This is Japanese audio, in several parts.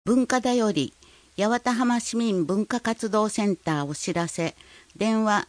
文化だより八幡浜市民文化活動センターお知らせ電話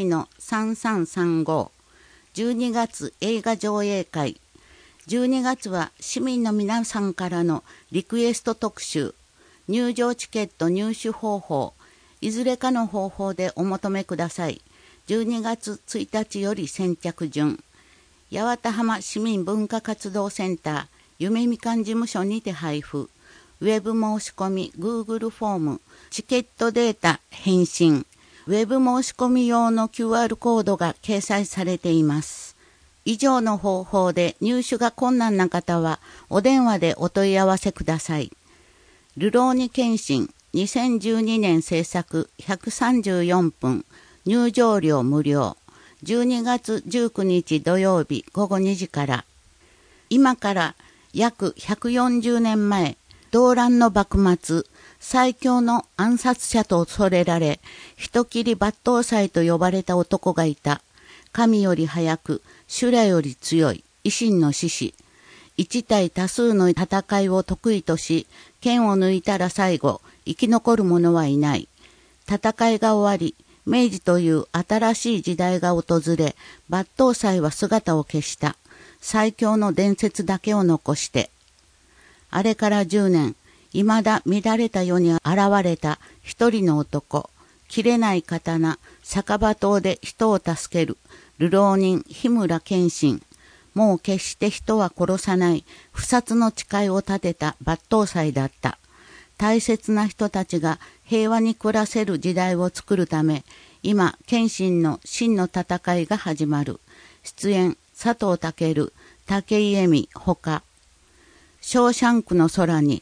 21-3335 12月映画上映会12月は市民の皆さんからのリクエスト特集入場チケット入手方法いずれかの方法でお求めください。12月1日より先着順八幡浜市民文化活動センター夢みかん事務所にて配布ウェブ申し込み Google フォームチケットデータ返信ウェブ申し込み用の QR コードが掲載されています。以上の方法で入手が困難な方はお電話でお問い合わせください。るろうに検診2012年制作134分入場料無料12月19日土曜日午後2時から今から約140年前動乱の幕末、最強の暗殺者と恐れられ、人斬り抜刀斎と呼ばれた男がいた。神より早く、修羅より強い、維新の志士。一対多数の戦いを得意とし、剣を抜いたら最後、生き残る者はいない。戦いが終わり、明治という新しい時代が訪れ、抜刀斎は姿を消した。最強の伝説だけを残して。あれから10年、未だ乱れた世に現れた一人の男、切れない刀、酒場刀で人を助ける、流浪人、日村謙信。もう決して人は殺さない、不殺の誓いを立てた抜刀斎だった。大切な人たちが平和に暮らせる時代を作るため、今、謙信の真の戦いが始まる。出演、佐藤健、武井絵美、ほか。ショーシャンクの空に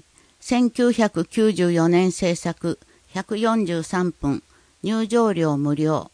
1994年制作143分入場料無料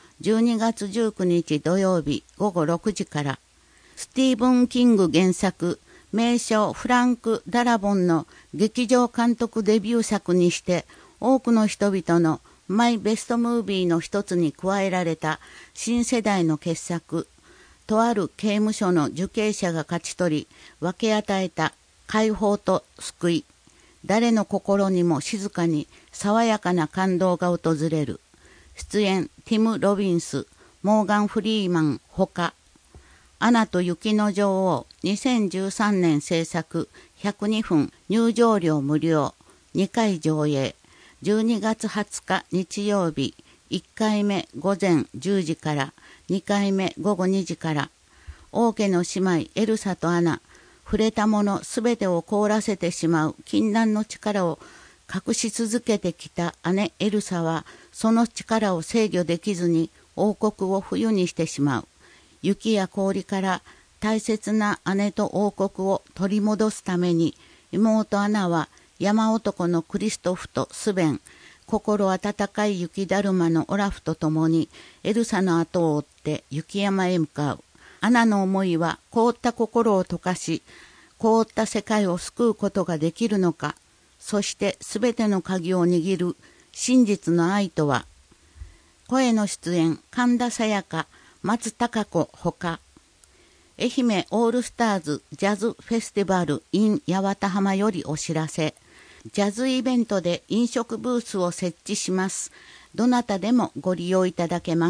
12月19日土曜日午後6時からスティーブン・キング原作名将フランク・ダラボンの劇場監督デビュー作にして多くの人々のマイベストムービーの一つに加えられた新世代の傑作とある刑務所の受刑者が勝ち取り分け与えた解放と救い、誰の心にも静かに爽やかな感動が訪れる。出演、ティム・ロビンス、モーガン・フリーマン、ほか。アナと雪の女王、2013年制作、102分、入場料無料、2回上映。12月20日日曜日、1回目午前10時から、2回目午後2時から。王家の姉妹、エルサとアナ、触れたものすべてを凍らせてしまう禁断の力を隠し続けてきた姉エルサはその力を制御できずに王国を冬にしてしまう。雪や氷から大切な姉と王国を取り戻すために妹アナは山男のクリストフとスベン、心温かい雪だるまのオラフと共にエルサの後を追って雪山へ向かう。アナの思いは凍った心を溶かし、凍った世界を救うことができるのか、そしてすべての鍵を握る真実の愛とは。声の出演、神田沙也加、松たか子ほか。愛媛オールスターズジャズフェスティバル in 八幡浜よりお知らせ。ジャズイベントで飲食ブースを設置します。どなたでもご利用いただけます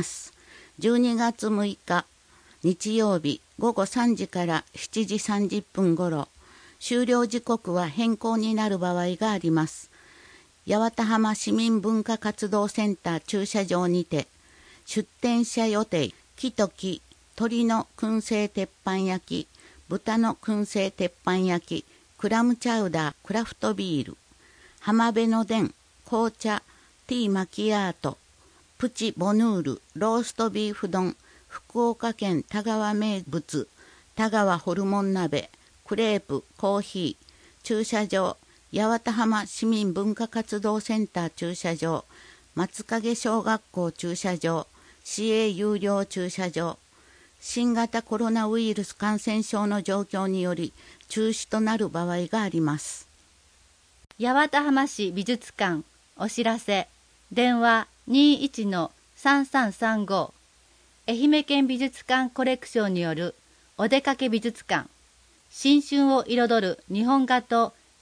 。12月6日、日曜日午後3時から7時30分ごろ、終了時刻は変更になる場合があります。八幡浜市民文化活動センター駐車場にて、出店者予定、木と木、鶏の燻製鉄板焼き、豚の燻製鉄板焼き、クラムチャウダー、クラフトビール、浜辺の伝、紅茶、ティーマキアート、プチボヌール、ローストビーフ丼、福岡県田川名物、田川ホルモン鍋、クレープ、コーヒー、駐車場、八幡浜市民文化活動センター駐車場、松影小学校駐車場、市営有料駐車場、新型コロナウイルス感染症の状況により中止となる場合があります。 八幡浜市美術館お知らせ電話 21-3335 愛媛県美術館コレクションによるお出かけ美術館新春を彩る日本画と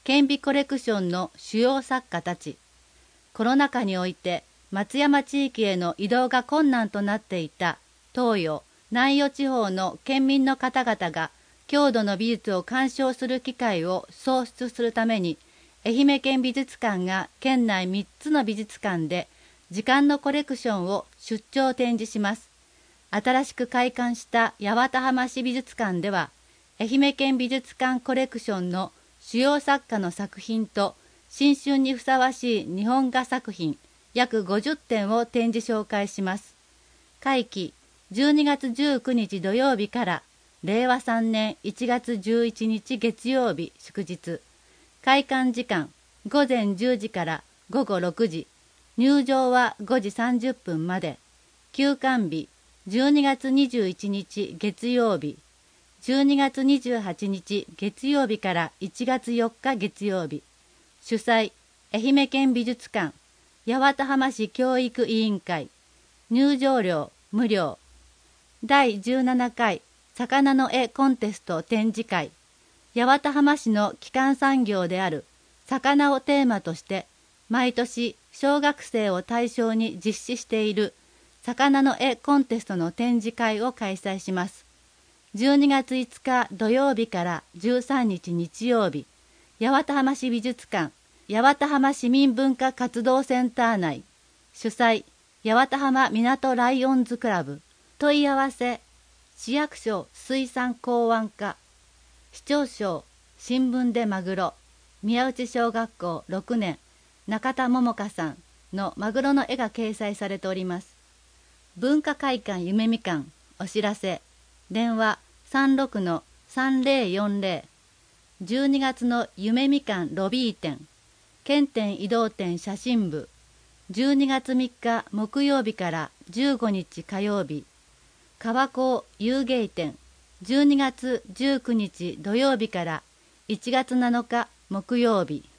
顕微コレクションの主要作家たち、コロナ禍において松山地域への移動が困難となっていた東予、南予地方の県民の方々が郷土の美術を鑑賞する機会を創出するために、愛媛県美術館が県内3つの美術館で時間のコレクションを出張展示します。新しく開館した八幡浜市美術館では、愛媛県美術館コレクションの主要作家の作品と新春にふさわしい日本画作品約50点を展示紹介します。会期12月19日土曜日から令和3年1月11日月曜日祝日。開館時間午前10時から午後6時。入場は5時30分まで。休館日12月21日月曜日。12月28日月曜日から1月4日月曜日。主催、愛媛県美術館、八幡浜市教育委員会。入場料無料。第17回魚の絵コンテスト展示会。八幡浜市の基幹産業である魚をテーマとして、毎年小学生を対象に実施している魚の絵コンテストの展示会を開催します。12月5日土曜日から13日日曜日、八幡浜市美術館、八幡浜市民文化活動センター内。主催、八幡浜港ライオンズクラブ。問い合わせ、市役所水産港湾課。市長賞、新聞でマグロ。宮内小学校6年、中田桃香さんのマグロの絵が掲載されております。文化会館夢みかん、お知らせ。電話36-3040。12月の夢みかんロビー展、県展移動展写真部。12月3日木曜日から15日火曜日。川港遊芸展。12月19日土曜日から1月7日木曜日。